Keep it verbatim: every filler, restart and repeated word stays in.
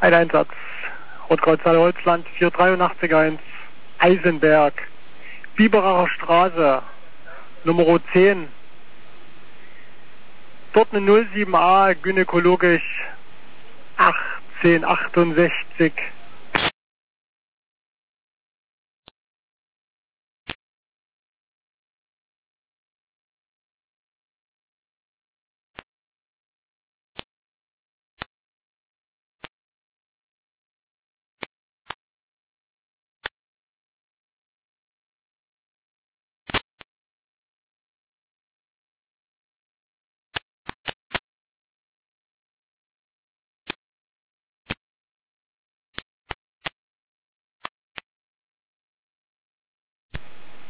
Ein Einsatz. Rotkreuzhalle Holzland vier drei acht eins. Eisenberg. Biberacher Straße. Nummer zehn. Dort eine null sieben a, gynäkologisch achtzehn achtundsechzig.